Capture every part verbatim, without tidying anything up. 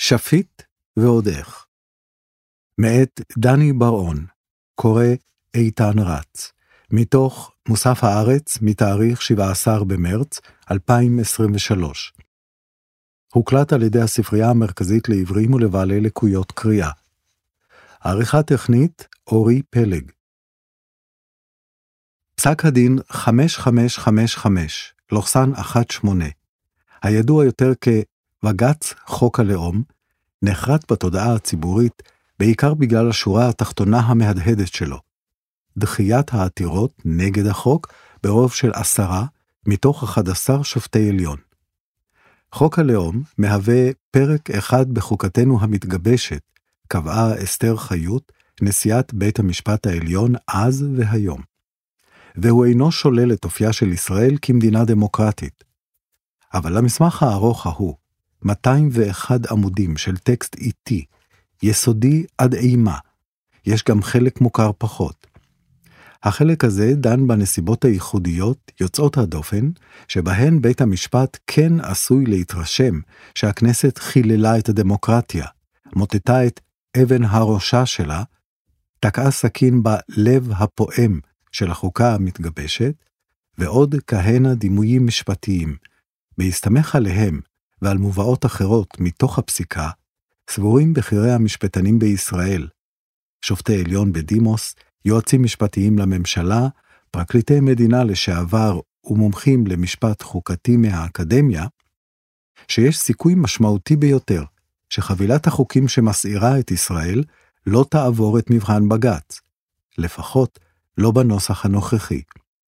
שפיט ועוד איך. מאת דני בר-און, קורא איתן רץ, מתוך מוסף הארץ מתאריך שבעה עשר במרץ אלפיים עשרים ושלוש. הוקלט על ידי הספרייה המרכזית לעברים ולבעלי לקויות קריאה. העריכה טכנית אורי פלג. פסק הדין חמש חמש חמש חמש אחת שמונה, הידוע יותר כבג"ץ חוק הלאום, נחרט בתודעה הציבורית בעיקר בגלל השורה התחתונה המהדהדת שלו, דחיית העתירות נגד החוק ברוב של עשרה מתוך אחד עשר שופטי עליון. חוק הלאום מהווה פרק אחד בחוקתנו המתגבשת, קבעה אסתר חיות, נשיאת בית המשפט העליון אז והיום. והוא אינו שולל את אופייה של ישראל כמדינה דמוקרטית. אבל למסמך הארוך ההוא, מאתיים ואחד עמודים של טקסט איטי, יסודי עד אימה, יש גם חלק מוכר פחות. החלק הזה דן בנסיבות הייחודיות יוצאות הדופן, שבהן בית המשפט כן עשוי להתרשם שהכנסת חיללה את הדמוקרטיה, מוטטה את אבן הראשה שלה, תקעה סכין בלב הפועם של החוקה המתגבשת, ועוד כהנה דימויים משפטיים, בהסתמך עליהם ועל מובאות אחרות מתוך הפסיקה, סבורים בחירי המשפטנים בישראל, שופטי עליון בדימוס, יועצים משפטיים לממשלה, פרקליטי מדינה לשעבר ומומחים למשפט חוקתי מהאקדמיה, שיש סיכוי משמעותי ביותר שחבילת החוקים שמסעירה את ישראל לא תעבור את מבחן בג"ץ, לפחות לא בנוסח הנוכחי.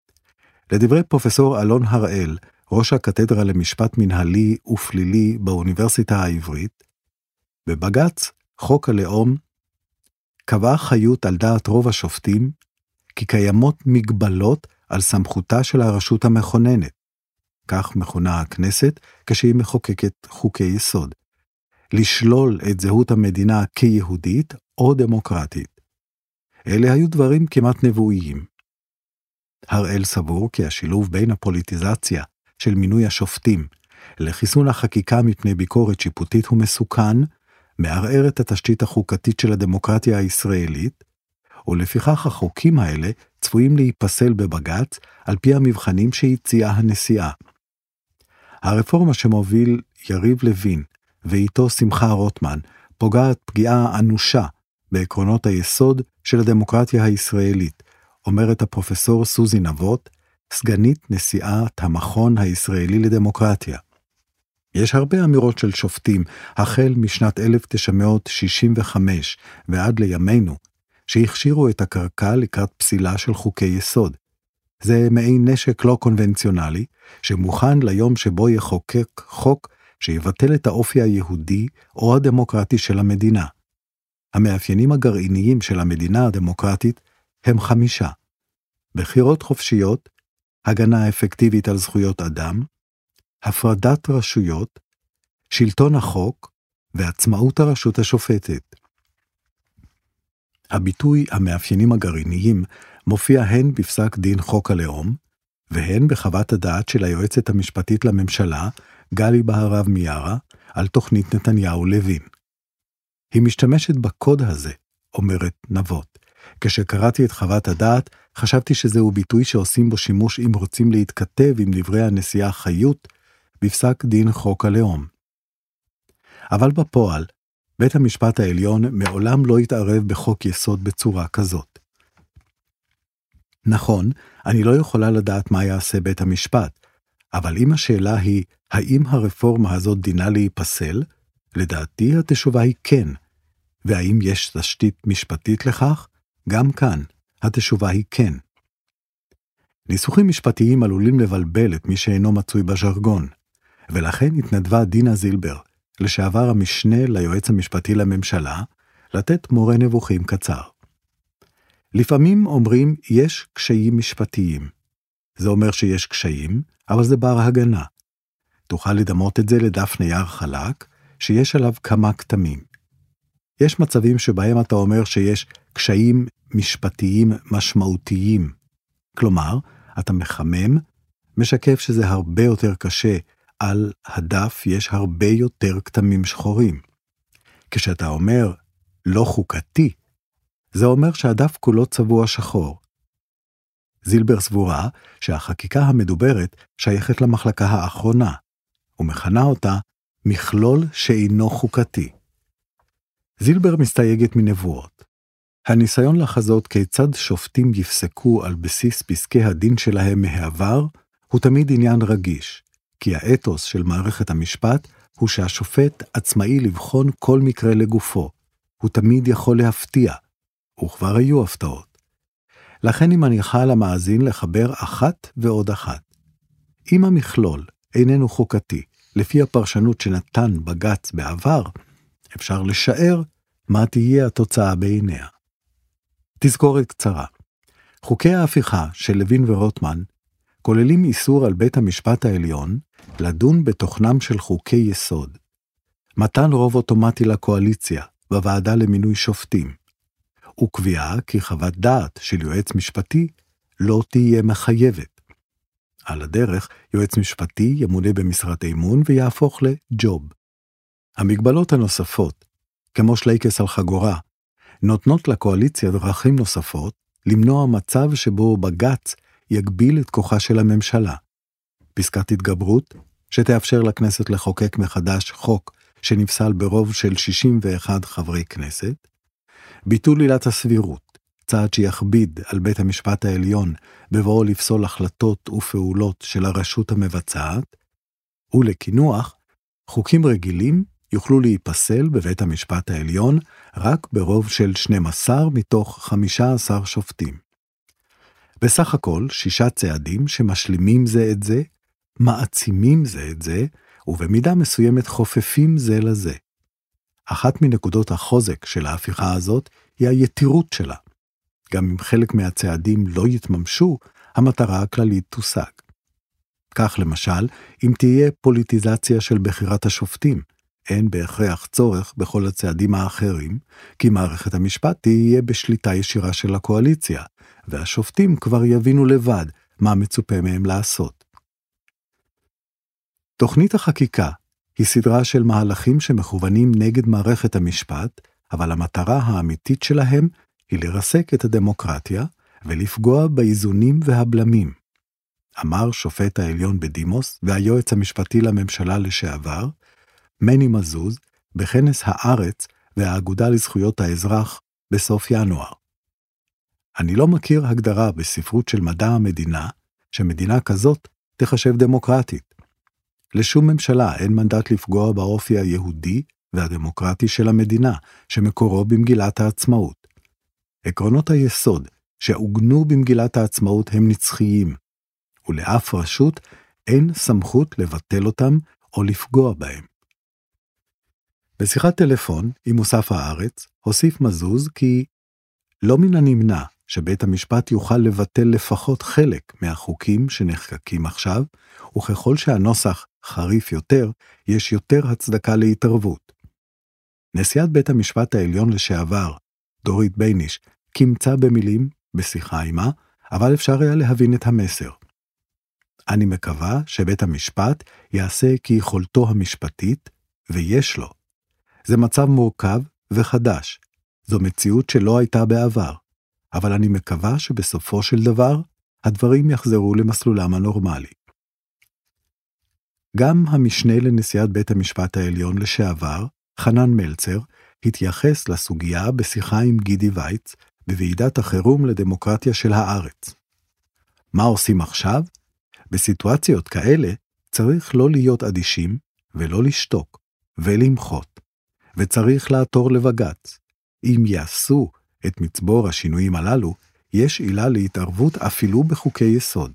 לדברי פרופסור אלון הראל, ראש הקתדרה למשפט מנהלי ופלילי באוניברסיטה העברית, בבג"ץ חוק הלאום קבעה חיות על דעת רוב השופטים כי קיימות מגבלות על סמכותה של הרשות המכוננת, כך מכונה הכנסת כשהיא מחוקקת חוקי יסוד, לשלול את זהות המדינה כיהודית או דמוקרטית. אלה היו דברים כמעט נבואיים. הראל סבור כי השילוב בין הפוליטיזציה של מינוי השופטים לחיסון החקיקה מפני ביקורת שיפוטית הוא מסוכן, מערער את התשתית החוקתית של הדמוקרטיה הישראלית, ולפיכך החוקים האלה צפויים להיפסל בבג"ץ על פי המבחנים שהציעה הנשיאה. הרפורמה שמוביל יריב לוין ואיתו שמחה רוטמן פוגעת פגיעה אנושה בעקרונות היסוד של הדמוקרטיה הישראלית, אומרת הפרופסור סוזי נבות, סגנית נשיאת המכון הישראלי לדמוקרטיה. יש הרבה אמירות של שופטים, החל משנת אלף תשע מאות שישים וחמש ועד לימינו, שהכשירו את הקרקע לקראת פסילה של חוקי יסוד. זה מעין נשק לא קונבנציונלי, שמוכן ליום שבו יחוקק חוק שיבטל את האופי היהודי או הדמוקרטי של המדינה. המאפיינים הגרעיניים של המדינה הדמוקרטית הם חמישה: בחירות חופשיות, הגנה אפקטיבית על זכויות אדם, הפרדת רשויות, שלטון החוק ועצמאות הרשות השופטת. הביטוי המאפיינים הגרעיניים מופיע הן בפסק דין חוק הלאום, והן בחוות הדעת של היועצת המשפטית לממשלה, גלי בהרב מיארה, על תוכנית נתניהו לוין. היא משתמשת בקוד הזה, אומרת נבות. כשקראתי את חוות הדעת, חשבתי שזהו ביטוי שעושים בו שימוש אם רוצים להתכתב עם דברי הנשיאה חיות, בפסק דין חוק הלאום. אבל בפועל, בית המשפט העליון מעולם לא התערב בחוק יסוד בצורה כזאת. נכון, אני לא יכולה לדעת מה יעשה בית המשפט, אבל אם השאלה היא, האם הרפורמה הזאת דינה להיפסל, לדעתי התשובה היא כן. והאם יש תשתית משפטית לכך? גם כאן, התשובה היא כן. ניסוחים משפטיים עלולים לבלבל את מי שאינו מצוי בז'רגון, ולכן התנדבה דינה זילבר, לשעבר המשנה ליועץ המשפטי לממשלה, לתת מורה נבוכים קצר. לפעמים אומרים יש קשיים משפטיים. זה אומר שיש קשיים, אבל זה בר הגנה. תוכל לדמות את זה לדף נייר חלק, שיש עליו כמה כתמים. יש מצבים שבהם אתה אומר שיש קשיים משפטיים משמעותיים. כלומר, אתה מחמם, משקף שזה הרבה יותר קשה, על הדף יש הרבה יותר כתמים שחורים. כשאתה אומר לא חוקתי, זה אומר שהדף כולו צבוע שחור. זילבר סבורה שהחקיקה המדוברת שייכת למחלקה האחרונה, ומכנה אותה מכלול שאינו חוקתי. זילבר מסתייגת מנבואות. הניסיון לחזות כיצד שופטים יפסקו על בסיס פסקי הדין שלהם מהעבר, הוא תמיד עניין רגיש, כי האתוס של מערכת המשפט הוא שהשופט עצמאי לבחון כל מקרה לגופו. הוא תמיד יכול להפתיע, וכבר היו הפתעות. לכן היא מניחה למאזין לחבר אחת ועוד אחת. אם המכלול איננו חוקתי, לפי הפרשנות שנתן בג"ץ בעבר, אפשר לשער מה תהיה התוצאה בעיניה. תזכורת קצרה. חוקי ההפיכה של לוין ורוטמן כוללים איסור על בית המשפט העליון לדון בתוכנם של חוקי יסוד. מתן רוב אוטומטי לקואליציה בוועדה למינוי שופטים, וקביעה כי חוות דעת של יועץ משפטי לא תהיה מחייבת. על הדרך, יועץ משפטי ימונה במשרת אמון ויהפוך לג'וב. המגבלות הנוספות, כמו שלייקס על חגורה, נותנות לקואליציה דרכים נוספות למנוע מצב שבו בג"ץ יגביל את כוחה של הממשלה. פסקת התגברות, שתאפשר לכנסת לחוקק מחדש חוק שנפסל ברוב של שישים ואחד חברי כנסת, ביטול עילת הסבירות, צעד שיכביד על בית המשפט העליון בבואו לפסול החלטות ופעולות של הרשות המבצעת, ולכינוח, חוקים רגילים יוכלו להיפסל בבית המשפט העליון רק ברוב של שנים עשר מתוך חמישה עשר שופטים. בסך הכל שישה צעדים שמשלימים זה את זה, מעצימים זה את זה, ובמידה מסוימת חופפים זה לזה. אחת מנקודות החוזק של ההפיכה הזאת היא היתירות שלה. גם אם חלק מהצעדים לא יתממשו, המטרה הכללית תושג. כך למשל, אם תהיה פוליטיזציה של בחירת השופטים, אין בהכרח צורך בכל הצעדים האחרים, כי מערכת המשפט תהיה בשליטה ישירה של הקואליציה, והשופטים כבר יבינו לבד מה מצופה מהם לעשות. תוכנית החקיקה היא סדרה של מהלכים שמכוונים נגד מערכת המשפט, אבל המטרה האמיתית שלהם היא לרסק את הדמוקרטיה ולפגוע באיזונים והבלמים. אמר שופט העליון בדימוס והיועץ המשפטי לממשלה לשעבר, מני מזוז, בכנס הארץ והאגודה לזכויות האזרח בסוף ינואר. אני לא מכיר הגדרה בספרות של מדע המדינה שמדינה כזאת תחשב דמוקרטית. לשום ממשלה אין מנדט לפגוע באופי היהודי והדמוקרטי של המדינה, שמקורו במגילת העצמאות. עקרונות היסוד שעוגנו במגילת העצמאות הם נצחיים, ולאף רשות אין סמכות לבטל אותם או לפגוע בהם. בשיחת טלפון עם מוסף הארץ, הוסיף מזוז כי לא מן הנמנע שבית המשפט יוכל לבטל לפחות חלק מהחוקים שנחקקים עכשיו, וככל שהנוסח חריף יותר, יש יותר הצדקה להתערבות. נשיאת בית המשפט העליון לשעבר, דורית בייניש, קמצה במילים בשיחה עימה, אבל אפשר היה להבין את המסר. אני מקווה שבית המשפט יעשה כיכולתו המשפטית, ויש לו. זה מצב מורכב וחדש. זו מציאות שלא הייתה בעבר, אבל אני מקווה שבסופו של דבר, הדברים יחזרו למסלולם הנורמלי. גם המשנה לנשיאת בית המשפט העליון לשעבר, חנן מלצר, התייחס לסוגיה בשיחה עם גידי וייץ, בוועידת החירום לדמוקרטיה של הארץ. מה עושים עכשיו? בסיטואציות כאלה צריך לא להיות אדישים ולא לשתוק ולמחות, וצריך לעתור לבג"ץ. אם יעשו את מצבור השינויים הללו, יש עילה להתערבות אפילו בחוקי יסוד.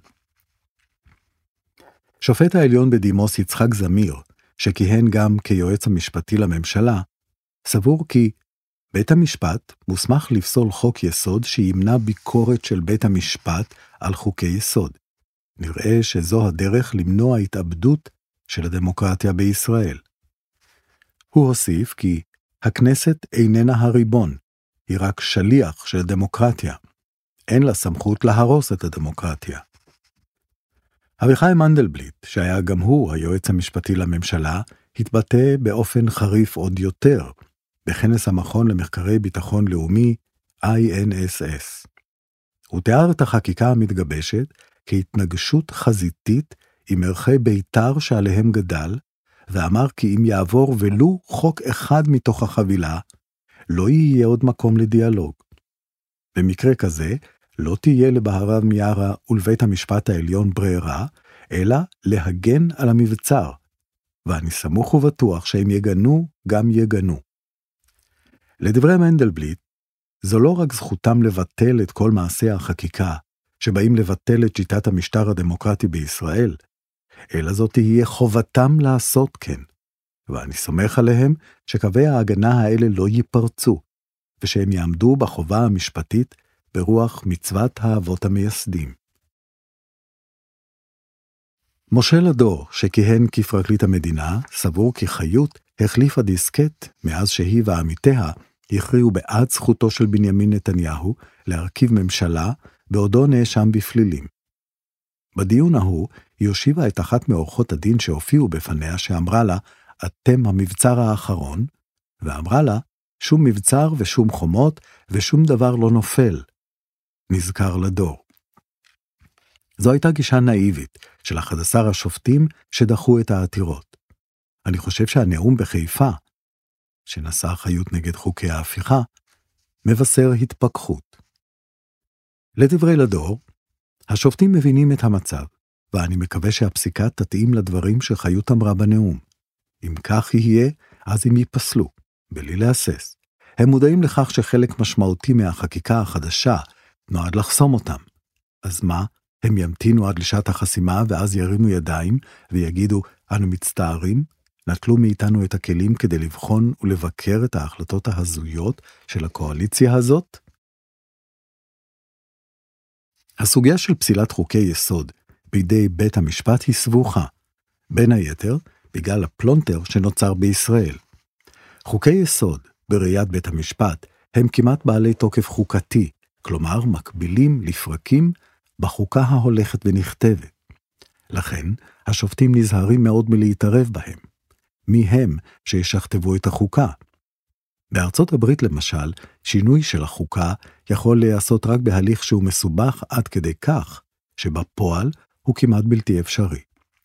שופט העליון בדימוס יצחק זמיר, שכיהן גם כיועץ המשפטי לממשלה, סבור כי בית המשפט מוסמך לפסול חוק יסוד שימנע ביקורת של בית המשפט על חוקי יסוד. נראה שזו הדרך למנוע התאבדות של הדמוקרטיה בישראל. הוא הוסיף כי הכנסת איננה הריבון, היא רק שליח של הדמוקרטיה. אין לה סמכות להרוס את הדמוקרטיה. אביחי מנדלבליט, שהיה גם הוא היועץ המשפטי לממשלה, התבטא באופן חריף עוד יותר, בכנס המכון למחקרי ביטחון לאומי, איי אן אס אס. הוא תיאר את החקיקה המתגבשת כהתנגשות חזיתית עם ערכי בית"ר שעליהם גדל, ואמר כי אם יעבור ולו חוק אחד מתוך החבילה, לא יהיה עוד מקום לדיאלוג. במקרה כזה, לא תהיה לבהרב מיארה ולבית המשפט העליון ברירה, אלא להגן על המבצר, ואני סמוך ובטוח שהם יגנו, גם יגנו. לדברי מנדלבליט, זו לא רק זכותם לבטל את כל מעשי החקיקה, שבאים לבטל את שיטת המשטר הדמוקרטי בישראל, אלא זאת תהיה חובתם לעשות כן, ואני סומך עליהם שקווי ההגנה האלה לא ייפרצו, ושהם יעמדו בחובה המשפטית ברוח מצוות האבות המייסדים. משה לדור, שכיהן כפרקליט המדינה, סבור כי חיות החליפה דיסקט מאז שהיא ועמיתיה הכריעו בעד זכותו של בנימין נתניהו להרכיב ממשלה בעודו נאשם בפלילים. בדיון ההוא היא הושיבה את אחת מאורחות הדין שהופיעו בפניה שאמרה לה, אתם המבצר האחרון, ואמרה לה, שום מבצר ושום חומות ושום דבר לא נופל. נזכר לדור. זו הייתה גישה נאיבית של אחד עשר השופטים שדחו את העתירות. אני חושב שהנאום בחיפה, שנשא חיות נגד חוקי ההפיכה, מבשר התפכחות. לדברי לדור, השופטים מבינים את המצב, ואני מקווה שהפסיקה תתאים לדברים שחיות אמרה בנאום. אם כך יהיה, אז הם ייפסלו, בלי להסס. הם מודעים לכך שחלק משמעותי מהחקיקה החדשה נועד לחסום אותם. אז מה? הם ימתינו עד לשעת החסימה ואז ירימו ידיים ויגידו, אנו מצטערים, נטלו מאיתנו את הכלים כדי לבחון ולבקר את ההחלטות ההזויות של הקואליציה הזאת? הסוגיה של פסילת חוקי יסוד בידי בית המשפט היא סבוכה, בין היתר בגלל הפלונטר שנוצר בישראל. חוקי יסוד בראיית בית המשפט הם כמעט בעלי תוקף חוקתי, כלומר מקבילים לפרקים בחוקה ההולכת ונכתבת. לכן השופטים נזהרים מאוד מלהתערב בהם. מי הם שישכתבו את החוקה? בארצות הברית למשל, שינוי של החוקה יכול להיעשות רק בהליך שהוא מסובך עד כדי כך, שבפועל הוא כמעט בלתי אפשרי.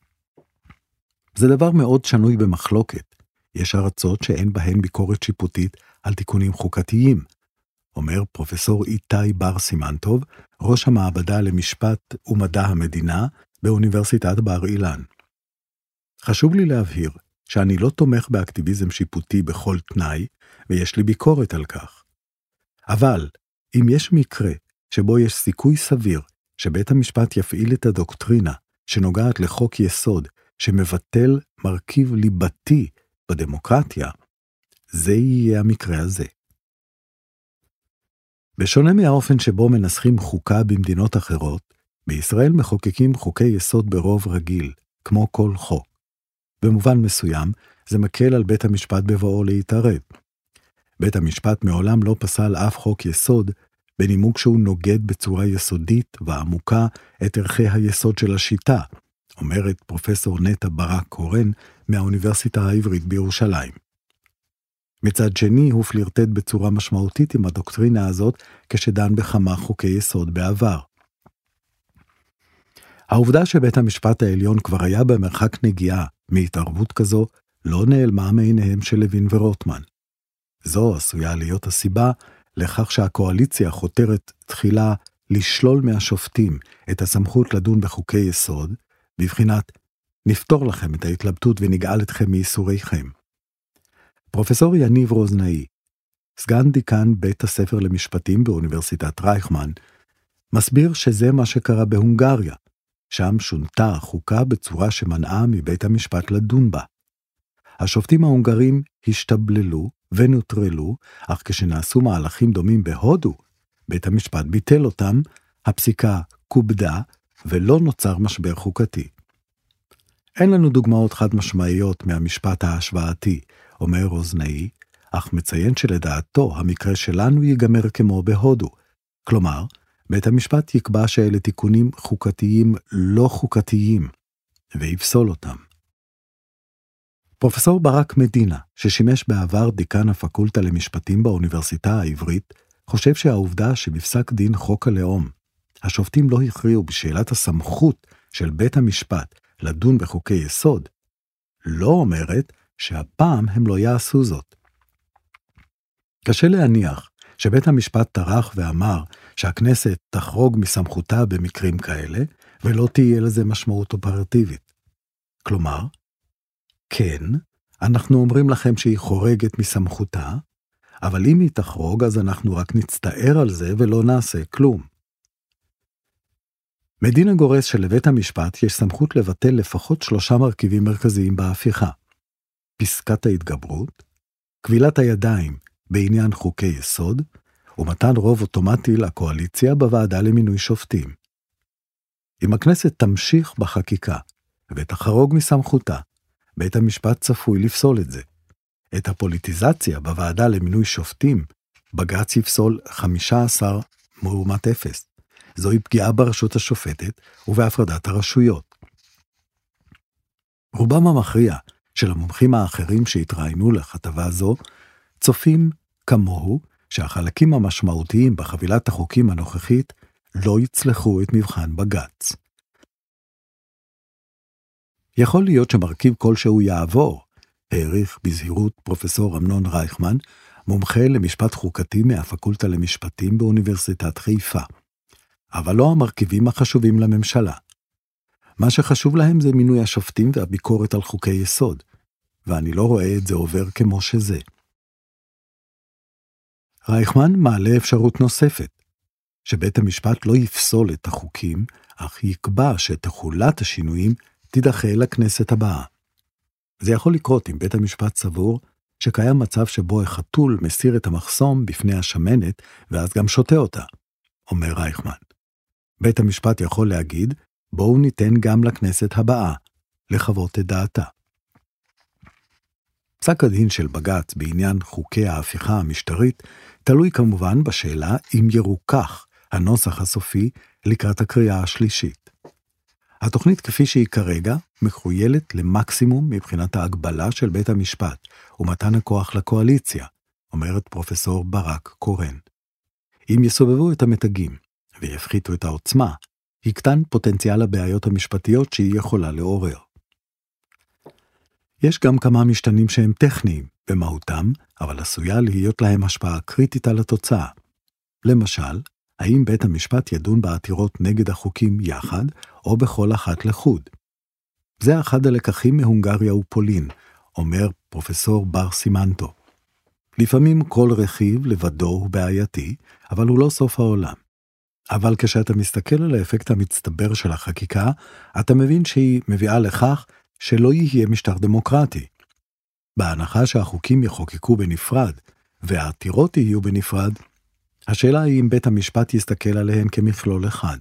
זה דבר מאוד שנוי במחלוקת. יש ארצות שאין בהן ביקורת שיפוטית על תיקונים חוקתיים. אומר פרופסור איתי בר סימנטוב, ראש המעבדה למשפט ומדע המדינה באוניברסיטת בר אילן. חשוב לי להבהיר שאני לא תומך באקטיביזם שיפוטי בכל תנאי, ויש לי ביקורת על כך. אבל אם יש מקרה שבו יש סיכוי סביר שבית המשפט יפעיל את הדוקטרינה שנוגעת לחוק יסוד שמבטל מרכיב ליבתי בדמוקרטיה, זה יהיה המקרה הזה. בשונה מהאופן שבו מנסחים חוקה במדינות אחרות, בישראל מחוקקים חוקי יסוד ברוב רגיל, כמו כל חוק. במובן מסוים, זה מקל על בית המשפט בבואו להתערב. בית המשפט מעולם לא פסל אף חוק יסוד, בנימוק שהוא נוגד בצורה יסודית ועמוקה את ערכי היסוד של השיטה, אומרת פרופסור נטע ברק קורן מהאוניברסיטה העברית בירושלים. מצד שני, הוא פלירטט בצורה משמעותית עם הדוקטרינה הזאת, כשדן בכמה חוקי יסוד בעבר. העובדה שבית המשפט העליון כבר היה במרחק נגיעה מהתערבות כזו, לא נעלמה מעיניהם של לוין ורוטמן. זו עשויה להיות הסיבה לכך שהקואליציה חותרת תחילה לשלול מהשופטים את הסמכות לדון בחוקי יסוד, בבחינת נפתור לכם את ההתלבטות ונגאל אתכם מייסוריכם. פרופסור יניב רוזנאי, סגן דיקן בית הספר למשפטים באוניברסיטת רייכמן, מסביר שזה מה שקרה בהונגריה, שם שונתה החוקה בצורה שמנעה מבית המשפט לדון בה. השופטים ההונגרים השתבללו ונוטרלו, אך כשנעשו מהלכים דומים בהודו, בית המשפט ביטל אותם, הפסיקה קובדה ולא נוצר משבר חוקתי. אין לנו דוגמאות חד משמעיות מהמשפט ההשוואתי, אומר רוזנאי, אך מציין שלדעתו המקרה שלנו ייגמר כמו בהודו. כלומר, בית המשפט יקבע שאלה תיקונים חוקתיים לא חוקתיים, ויפסול אותם. פרופסור ברק מדינה, ששימש בעבר דיקן הפקולטה למשפטים באוניברסיטה העברית, חושב שהעובדה שבפסק דין חוק הלאום, השופטים לא הכריעו בשאלת הסמכות של בית המשפט לדון בחוקי יסוד, לא אומרת שהפעם הם לא יעשו זאת. קשה להניח שבית המשפט טרח ואמר שהכנסת תחרוג מסמכותה במקרים כאלה, ולא תהיה לזה משמעות אופרטיבית. כלומר, כן, אנחנו אומרים לכם שהיא חורגת מסמכותה, אבל אם היא תחרוג אז אנחנו רק נצטער על זה ולא נעשה כלום. מדינה גורס שלבית המשפט יש סמכות לבטל לפחות שלושה מרכיבים מרכזיים בהפיכה. פסקת ההתגברות, כבילת הידיים בעניין חוקי יסוד, ומתן רוב אוטומטי לקואליציה בוועדה למינוי שופטים. אם הכנסת תמשיך בחקיקה ותחרוג מסמכותה, בית המשפט צפוי לפסול את זה. את הפוליטיזציה בוועדה למינוי שופטים, בג"ץ יפסול חמישה עשר לעומת אפס. זוהי פגיעה ברשות השופטת ובהפרדת הרשויות. רובם המכריע של המומחים האחרים שהתראינו לכתבה זו, צופים כמוהו שהחלקים המשמעותיים בחבילת החוקים הנוכחית לא יצלחו את מבחן בג"ץ. יכול להיות שמרכיב כלשהו יעבור, העריך בזהירות פרופסור אמנון רייכמן, מומחה למשפט חוקתי מהפקולטה למשפטים באוניברסיטת חיפה. אבל לא המרכיבים החשובים לממשלה. מה שחשוב להם זה מינוי השופטים והביקורת על חוקי יסוד, ואני לא רואה את זה עובר כמו שזה. רייכמן מעלה אפשרות נוספת, שבית המשפט לא יפסול את החוקים, אך יקבע שתחולת השינויים תידחה לכנסת הבאה. זה יכול לקרות אם בית המשפט סבור שקיים מצב שבו החתול מסיר את המחסום בפני השמנת, ואז גם שותה אותה, אומר רייכמן. בית המשפט יכול להגיד, בואו ניתן גם לכנסת הבאה, לחוות את דעתה. פסק הדין של בג"ץ בעניין חוקי ההפיכה המשטרית, תלוי כמובן בשאלה אם ירוכך הנוסח הסופי לקראת הקריאה השלישית. התוכנית כפי שהיא כרגע מחויילת למקסימום מבחינת ההגבלה של בית המשפט ומתן הכוח לקואליציה, אומרת פרופסור ברק קורן. אם יסובבו את המתגים ויפחיתו את העוצמה, יקטן פוטנציאל הבעיות המשפטיות שהיא יכולה לעורר. יש גם כמה משתנים שהם טכניים במהותם, אבל עשויה להיות להם השפעה קריטית על התוצאה. למשל, האם בית המשפט ידון בעתירות נגד החוקים יחד, או בכל אחת לחוד. זה אחד הלקחים מהונגריה ופולין, אומר פרופסור בר סימנטו. לפעמים כל רכיב לבדו הוא בעייתי, אבל הוא לא סוף העולם. אבל כשאתה מסתכל על האפקט המצטבר של החקיקה, אתה מבין שהיא מביאה לכך שלא יהיה משטר דמוקרטי. בהנחה שהחוקים יחוקקו בנפרד, והעתירות יהיו בנפרד, השאלה היא אם בית המשפט יסתכל עליהן כמכלול אחד.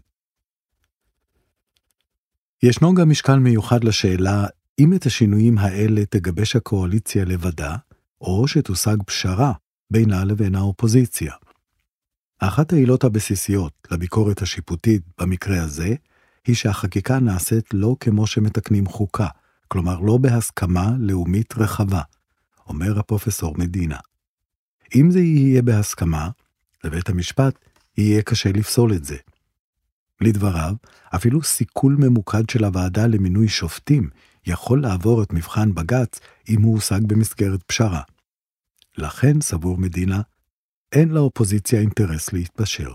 ישנו גם משקל מיוחד לשאלה אם את השינויים האלה תגבש הקואליציה לבדה, או שתושג פשרה בינה לבין האופוזיציה. אחת העילות הבסיסיות לביקורת השיפוטית במקרה הזה, היא שהחקיקה נעשית לא כמו שמתקנים חוקה, כלומר לא בהסכמה לאומית רחבה, אומר הפרופסור מדינה. אם זה יהיה בהסכמה, לבית המשפט יהיה קשה לפסול את זה. לדבריו, אפילו סיכול ממוקד של הוועדה למינוי שופטים יכול לעבור את מבחן בג"ץ אם הוא הושג במסגרת פשרה. לכן, סבור מדינה, אין לאופוזיציה אינטרס להתפשר.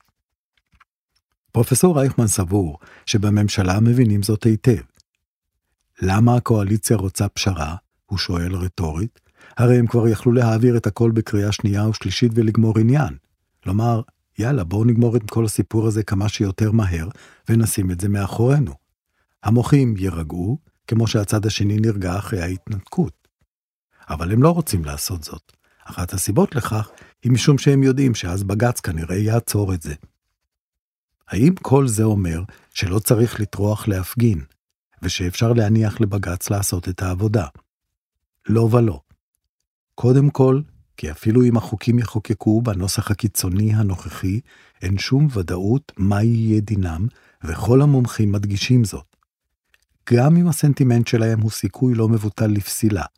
פרופסור רייכמן סבור שבממשלה מבינים זאת היטב. למה הקואליציה רוצה פשרה? הוא שואל רטורית. הרי הם כבר יכלו להעביר את הכל בקריאה שנייה ושלישית ולגמור עניין. כלומר, יאללה, בואו נגמור את כל הסיפור הזה כמה שיותר מהר, ונשים את זה מאחורינו. המוחים ירגעו, כמו שהצד השני נרגע אחרי ההתנתקות. אבל הם לא רוצים לעשות זאת. אחת הסיבות לכך היא משום שהם יודעים שאז בג"ץ כנראה יעצור את זה. האם כל זה אומר שלא צריך לטרוח להפגין, ושאפשר להניח לבג"ץ לעשות את העבודה? לא ולא. קודם כל, כי אפילו אם החוקים יחוקקו בנוסח הקיצוני הנוכחי, אין שום ודאות מה יהיה דינם, וכל המומחים מדגישים זאת. גם אם הסנטימנט שלהם הוא סיכוי לא מבוטל לפסילה,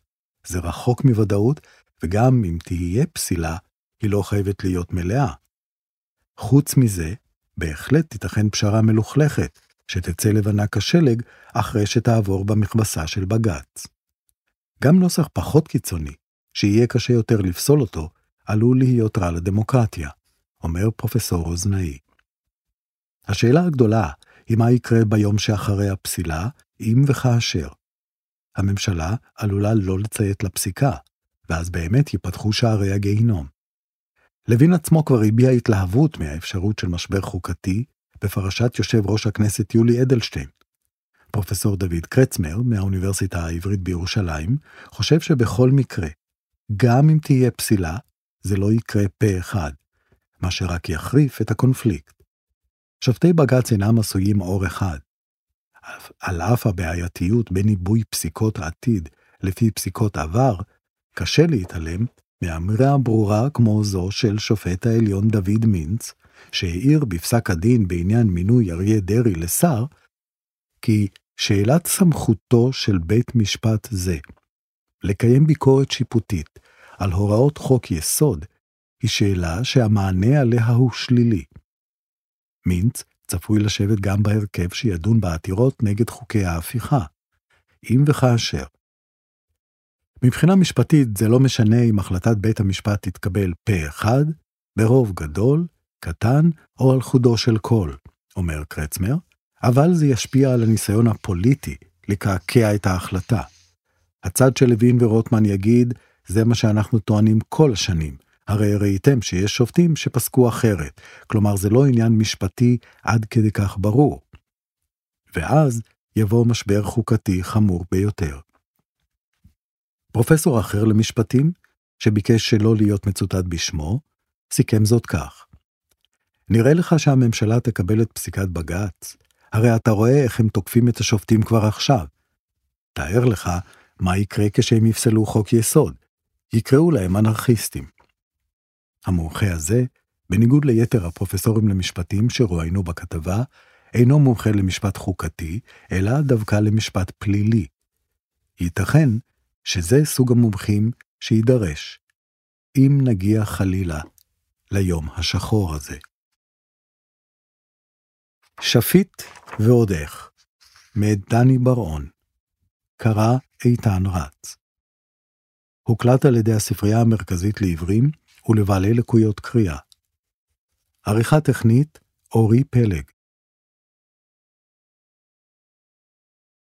זה רחוק מוודאות, וגם אם תהיה פסילה, היא לא חייבת להיות מלאה. חוץ מזה, בהחלט תיתכן פשרה מלוכלכת, שתצא לבנה כשלג אחרי שתעבור במכבסה של בג"ץ. גם נוסח פחות קיצוני, שיהיה קשה יותר לפסול אותו, עלול להיות רע לדמוקרטיה, אומר פרופסור אוזנאי. השאלה הגדולה היא מה יקרה ביום שאחרי הפסילה, אם וכאשר. הממשלה עלולה לא לציית לפסיקה, ואז באמת ייפתחו שערי הגיהינום. לוין עצמו כבר הביע התלהבות מהאפשרות של משבר חוקתי, בפרשת יושב ראש הכנסת יולי אדלשטיין. פרופסור דוד קרצמר, מהאוניברסיטה העברית בירושלים, חושב שבכל מקרה, גם אם תהיה פסילה, זה לא יקרה פה אחד, מה שרק יחריף את הקונפליקט. שופטי בג"ץ אינם עשויים אור אחד. על אף הבעייתיות בין עיבוי פסיקות עתיד לפי פסיקות עבר, קשה להתעלם מאמירה ברורה כמו זו של שופט העליון דוד מינץ, שהעיר בפסק הדין בעניין מינוי אריה דרעי לשר, כי שאלת סמכותו של בית משפט זה, לקיים ביקורת שיפוטית על הוראות חוק יסוד, היא שאלה שהמענה עליה הוא שלילי. מינץ צפוי לשבת גם בהרכב שידון בעתירות נגד חוקי ההפיכה, אם וכאשר. מבחינה משפטית זה לא משנה אם החלטת בית המשפט תתקבל פה אחד, ברוב גדול, קטן או על חודו של קול, אומר קרצמר, אבל זה ישפיע על הניסיון הפוליטי לקעקע את ההחלטה. הצד של לוין ורוטמן יגיד, זה מה שאנחנו טוענים כל השנים, הרי ראיתם שיש שופטים שפסקו אחרת, כלומר זה לא עניין משפטי עד כדי כך ברור. ואז יבוא משבר חוקתי חמור ביותר. פרופסור אחר למשפטים, שביקש שלא להיות מצוטט בשמו, סיכם זאת כך. נראה לך שהממשלה תקבל את פסיקת בג"ץ, הרי אתה רואה איך הם תוקפים את השופטים כבר עכשיו. תאר לך מה יקרה כשהם יפסלו חוק יסוד, יקראו להם אנרכיסטים. המומחה הזה, בניגוד ליתר הפרופסורים למשפטים שרואינו בכתבה, אינו מומחה למשפט חוקתי, אלא דווקא למשפט פלילי. ייתכן שזה סוג המומחים שידרש, אם נגיע חלילה ליום השחור הזה. שפיט ועוד איך, מאת דני בר-און, קרא איתן רץ. הוקלט על ידי הספרייה המרכזית לעברים ולבעלי לקויות קריאה. עריכה טכנית אורי פלג.